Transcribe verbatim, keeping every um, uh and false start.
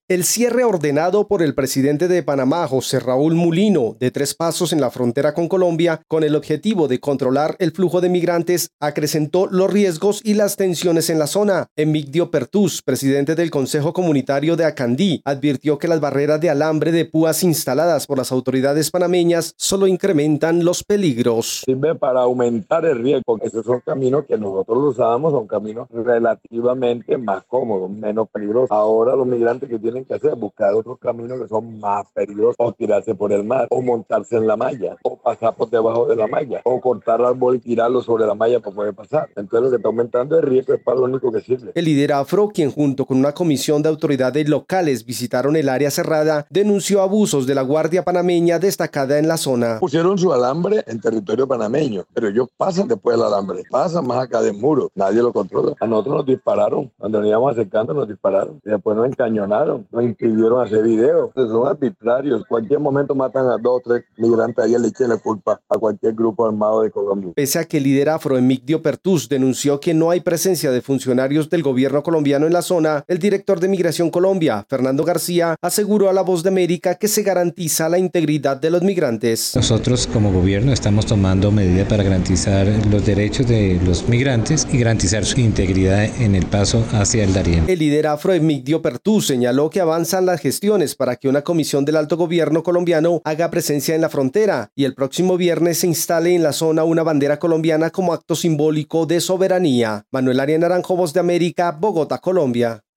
El cierre ordenado por el presidente de Panamá, José Raúl Mulino, de tres pasos en la frontera con Colombia, con el objetivo de controlar el flujo de migrantes, acrecentó los riesgos y las tensiones en la zona. Emigdio Pertús, presidente del Consejo Comunitario de Acandí, advirtió que las barreras de alambre de púas instaladas por las autoridades panameñas solo incrementan los peligros. Sirve para aumentar el riesgo, porque esos son caminos que nosotros los usábamos, son caminos relativamente más cómodos, menos peligrosos. Ahora los migrantes que tienen que hacer, buscar otros caminos que son más peligrosos, o tirarse por el mar, o montarse en la malla, o pasar por debajo de la malla, o cortar árbol y tirarlo sobre la malla para poder pasar. Entonces lo que está aumentando el riesgo es para lo único que sirve. El líder afro, quien junto con una comisión de autoridades locales visitaron el área cerrada, denunció abusos de la Guardia Panameña destacada en la zona. Pusieron su alambre en territorio panameño, pero ellos pasan después del alambre, pasan más acá del muro, nadie lo controla. A nosotros nos dispararon, cuando nos íbamos acercando nos dispararon, y después nos encañonaron. Nos impidieron hacer videos. Son arbitrarios. Cualquier momento matan a dos o tres migrantes y le echen la culpa a cualquier grupo armado de Colombia. Pese a que el líder afro Emigdio Pertús denunció que no hay presencia de funcionarios del gobierno colombiano en la zona, el director de Migración Colombia, Fernando García, aseguró a La Voz de América que se garantiza la integridad de los migrantes. Nosotros como gobierno estamos tomando medidas para garantizar los derechos de los migrantes y garantizar su integridad en el paso hacia el Darién. El líder afro Emigdio Pertús señaló que avanzan las gestiones para que una comisión del alto gobierno colombiano haga presencia en la frontera y el próximo viernes se instale en la zona una bandera colombiana como acto simbólico de soberanía. Manuel Arias Naranjo, Voz de América, Bogotá, Colombia.